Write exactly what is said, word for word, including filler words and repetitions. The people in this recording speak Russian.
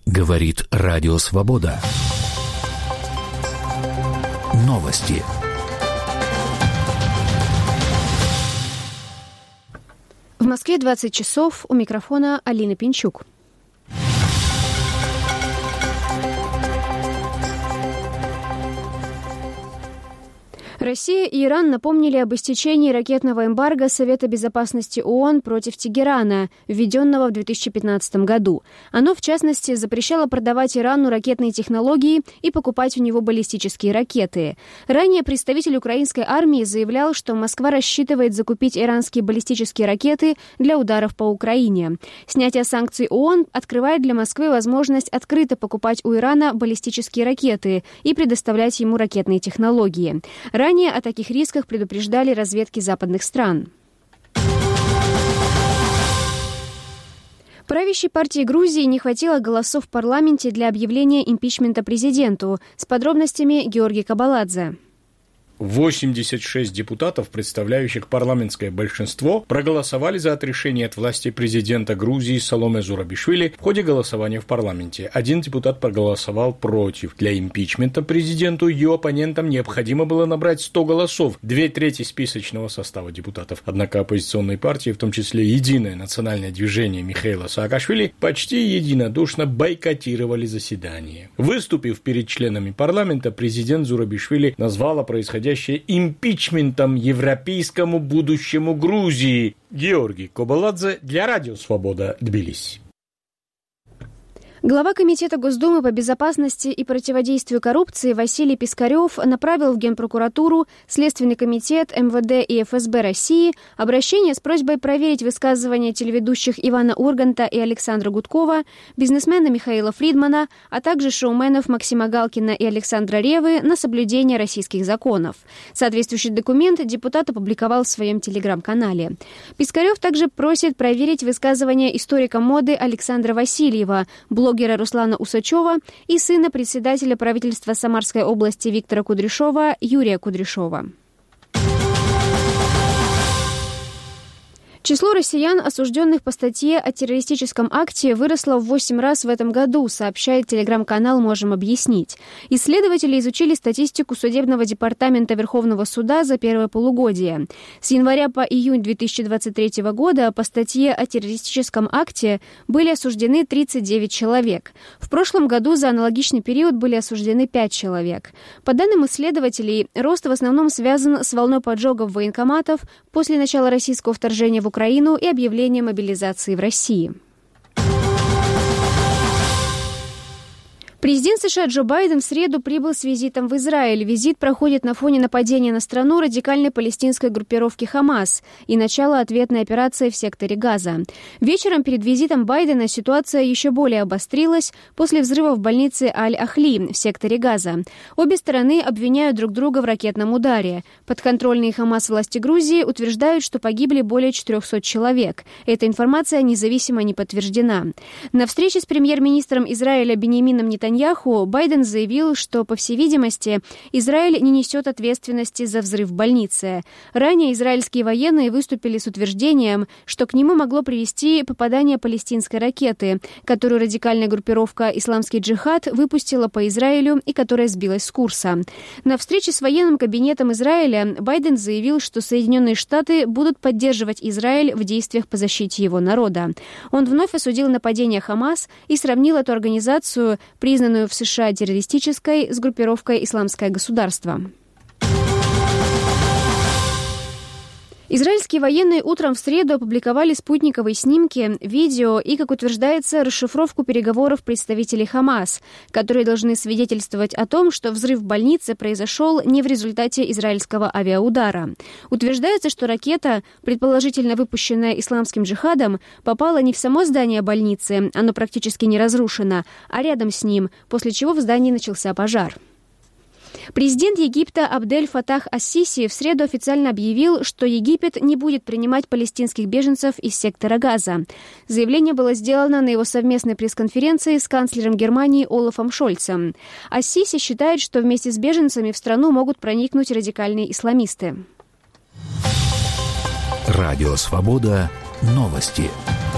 Говорит Радио Свобода. Новости. В Москве двадцать часов. У микрофона Алина Пинчук. Россия и Иран напомнили об истечении ракетного эмбарго Совета безопасности ООН против Тегерана, введенного в две тысячи пятнадцатом году. Оно, в частности, запрещало продавать Ирану ракетные технологии и покупать у него баллистические ракеты. Ранее представитель украинской армии заявлял, что Москва рассчитывает закупить иранские баллистические ракеты для ударов по Украине. Снятие санкций ООН открывает для Москвы возможность открыто покупать у Ирана баллистические ракеты и предоставлять ему ракетные технологии. Ранее о таких рисках предупреждали разведки западных стран. Правящей партии Грузии не хватило голосов в парламенте для объявления импичмента президенту. С подробностями Георгий Кабаладзе. восемьдесят шесть депутатов, представляющих парламентское большинство, проголосовали за отрешение от власти президента Грузии Саломе Зурабишвили в ходе голосования в парламенте. Один депутат проголосовал против. Для импичмента президенту и ее оппонентам необходимо было набрать сто голосов, две трети списочного состава депутатов. Однако оппозиционные партии, в том числе Единое национальное движение Михаила Саакашвили, почти единодушно бойкотировали заседание. Выступив перед членами парламента, президент Зурабишвили назвал происходящее импичментом европейскому будущему Грузии. Георгий Кабаладзе для Радио Свобода, Тбилиси. Глава Комитета Госдумы по безопасности и противодействию коррупции Василий Пискарев направил в Генпрокуратуру, Следственный комитет, эм вэ дэ и эф эс бэ России обращение с просьбой проверить высказывания телеведущих Ивана Урганта и Александра Гудкова, бизнесмена Михаила Фридмана, а также шоуменов Максима Галкина и Александра Ревы на соблюдение российских законов. Соответствующий документ депутат опубликовал в своем телеграм-канале. Пискарев также просит проверить высказывания историка моды Александра Васильева, блогера Руслана Усачева и сына председателя правительства Самарской области Виктора Кудряшова Юрия Кудряшова. Число россиян, осужденных по статье о террористическом акте, выросло в восемь раз в этом году, сообщает телеграм-канал «Можем объяснить». Исследователи изучили статистику Судебного департамента Верховного суда за первое полугодие. С января по июнь две тысячи двадцать третьего года по статье о террористическом акте были осуждены тридцать девять человек. В прошлом году за аналогичный период были осуждены пять человек. По данным исследователей, рост в основном связан с волной поджогов военкоматов после начала российского вторжения в Украину Украину и объявление мобилизации в России. Президент США Джо Байден в среду прибыл с визитом в Израиль. Визит проходит на фоне нападения на страну радикальной палестинской группировки «Хамас» и начала ответной операции в секторе Газа. Вечером перед визитом Байдена ситуация еще более обострилась после взрыва в больнице Аль-Ахли в секторе Газа. Обе стороны обвиняют друг друга в ракетном ударе. Подконтрольные «Хамас» власти Грузии утверждают, что погибли более четырехсот человек. Эта информация независимо не подтверждена. На встрече с премьер-министром Израиля Биньямином Нетаньяху Байден заявил, что, по всей видимости, Израиль не несет ответственности за взрыв в больнице. Ранее израильские военные выступили с утверждением, что к нему могло привести попадание палестинской ракеты, которую радикальная группировка «Исламский джихад» выпустила по Израилю и которая сбилась с курса. На встрече с военным кабинетом Израиля Байден заявил, что Соединенные Штаты будут поддерживать Израиль в действиях по защите его народа. Он вновь осудил нападение «Хамас» и сравнил эту организацию, признанную в США террористической, с группировкой «Исламское государство». Израильские военные утром в среду опубликовали спутниковые снимки, видео и, как утверждается, расшифровку переговоров представителей Хамас, которые должны свидетельствовать о том, что взрыв в больнице произошел не в результате израильского авиаудара. Утверждается, что ракета, предположительно выпущенная исламским джихадом, попала не в само здание больницы, оно практически не разрушено, а рядом с ним, после чего в здании начался пожар. Президент Египта Абдель Фатах ас-Сиси в среду официально объявил, что Египет не будет принимать палестинских беженцев из сектора Газа. Заявление было сделано на его совместной пресс-конференции с канцлером Германии Олафом Шольцем. Ас-Сиси считает, что вместе с беженцами в страну могут проникнуть радикальные исламисты. Радио Свобода. Новости.